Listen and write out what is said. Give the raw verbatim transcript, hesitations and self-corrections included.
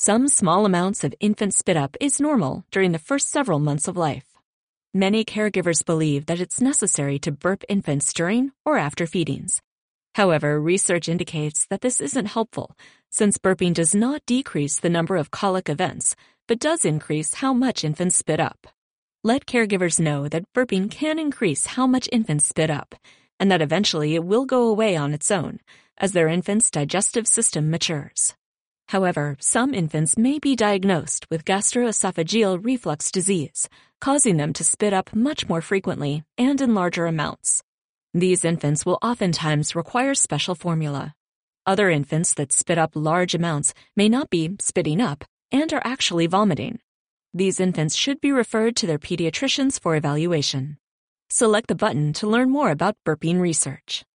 Some small amounts of infant spit up is normal during the first several months of life. Many caregivers believe that it's necessary to burp infants during or after feedings. However, research indicates that this isn't helpful, since burping does not decrease the number of colic events, but does increase how much infants spit up. Let caregivers know that burping can increase how much infants spit up, and that eventually it will go away on its own as their infant's digestive system matures. However, some infants may be diagnosed with gastroesophageal reflux disease, causing them to spit up much more frequently and in larger amounts. These infants will oftentimes require special formula. Other infants that spit up large amounts may not be spitting up and are actually vomiting. These infants should be referred to their pediatricians for evaluation. Select the button to learn more about burping research.